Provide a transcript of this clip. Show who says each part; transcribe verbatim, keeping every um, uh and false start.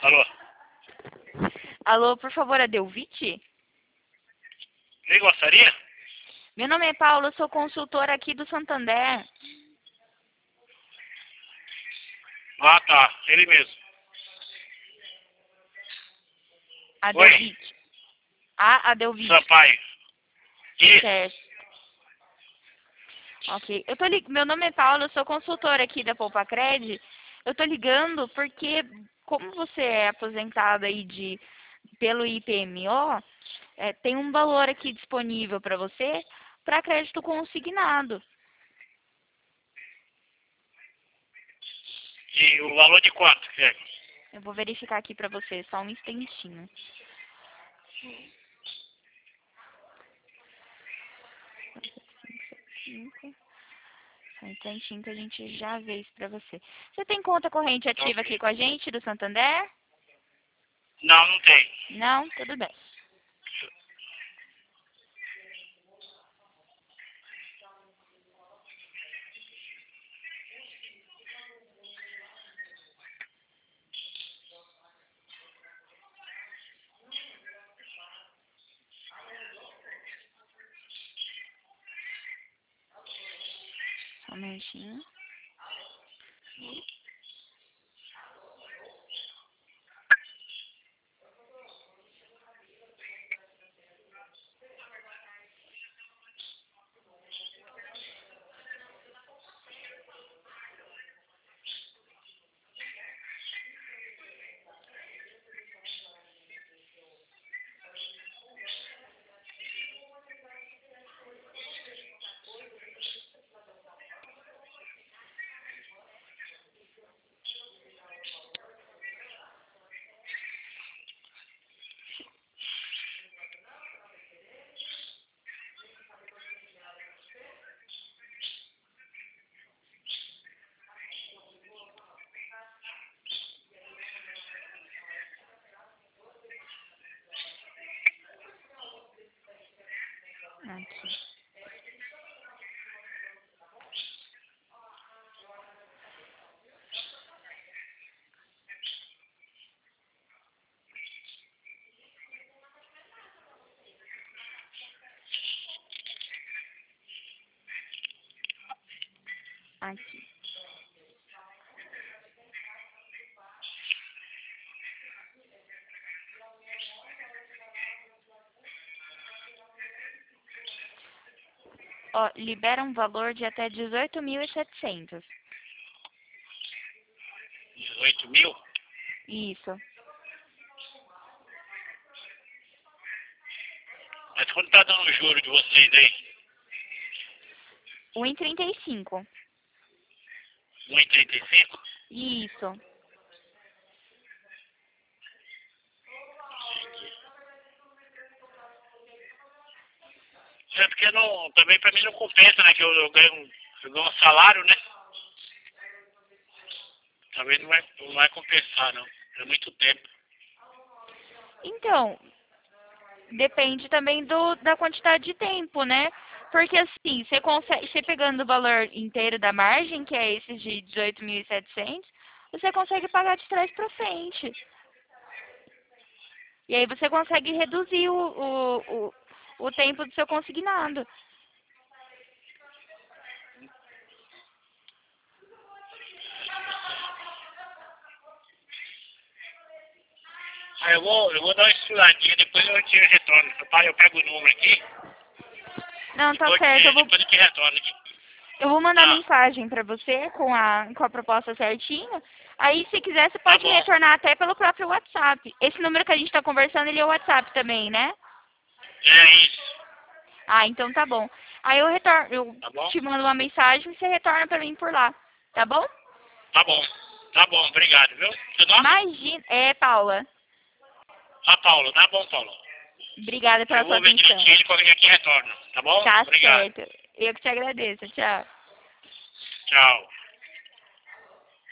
Speaker 1: Alô?
Speaker 2: Alô, por favor, a Delvite?
Speaker 1: Quem gostaria?
Speaker 2: Meu nome é Paulo, eu sou consultora aqui do Santander.
Speaker 1: Ah, tá. Ele mesmo.
Speaker 2: A
Speaker 1: Oi.
Speaker 2: Delvite. Ah, a Delvite.
Speaker 1: Sampaio. Isso.
Speaker 2: Certo. Ok. Eu tô lig... Meu nome é Paulo, eu sou consultora aqui da Poupa Cred. Eu tô ligando porque, como você é aposentado aí de... pelo I P M O, é, tem um valor aqui disponível para você para crédito consignado.
Speaker 1: E o valor de quanto que é?
Speaker 2: Eu vou verificar aqui para você, só um instantinho. Só um instantinho que a gente já vê isso para você. Você tem conta corrente ativa aqui
Speaker 1: Ok.
Speaker 2: com a gente do Santander?
Speaker 1: Não, não tem.
Speaker 2: Não? Tudo bem. Só um minutinho. Aqui. Aqui. Ó, libera um valor de até dezoito mil e setecentos.
Speaker 1: dezoito mil?
Speaker 2: Isso.
Speaker 1: Mas quanto tá dando o juro de vocês aí?
Speaker 2: um e trinta e cinco.
Speaker 1: um e trinta e cinco?
Speaker 2: Isso.
Speaker 1: É porque não, também pra mim não compensa, né? Que eu, eu ganho um, eu ganho um salário, né? Talvez não vai, não vai compensar, não. É muito tempo.
Speaker 2: Então, depende também do, da quantidade de tempo, né? Porque assim, você consegue, você pegando o valor inteiro da margem, que é esse de dezoito mil e setecentos, você consegue pagar de trás para frente. E aí você consegue reduzir o, o, o, o tempo do seu consignado.
Speaker 1: Aí eu vou, eu vou dar uma estuladinha, depois eu te retorno. Seu pai, eu pego o número aqui,
Speaker 2: Não, tá
Speaker 1: depois,
Speaker 2: certo. Eu
Speaker 1: te,
Speaker 2: vou,
Speaker 1: depois eu te retorno aqui.
Speaker 2: eu vou mandar
Speaker 1: Tá,
Speaker 2: mensagem para você com a, com a proposta certinha. Aí, se quiser, você
Speaker 1: tá
Speaker 2: pode me
Speaker 1: bom.
Speaker 2: retornar até pelo próprio WhatsApp. Esse número que a gente está conversando, ele é o WhatsApp também, né?
Speaker 1: É isso.
Speaker 2: Ah, então tá bom. Aí eu retorno, eu
Speaker 1: Tá bom?
Speaker 2: te mando uma mensagem e você retorna para mim por lá. Tá bom?
Speaker 1: Tá bom. Tá bom, obrigado, viu? Seu nome?
Speaker 2: Imagina. É, Paula.
Speaker 1: Ah, Paulo. Tá bom, Paulo.
Speaker 2: Obrigada
Speaker 1: Eu
Speaker 2: pela sua
Speaker 1: vou ver
Speaker 2: atenção.
Speaker 1: direitinho ele quando ele aqui retorno. Tá bom?
Speaker 2: Tá
Speaker 1: Obrigado.
Speaker 2: certo. Eu que te agradeço. Tchau.
Speaker 1: Tchau.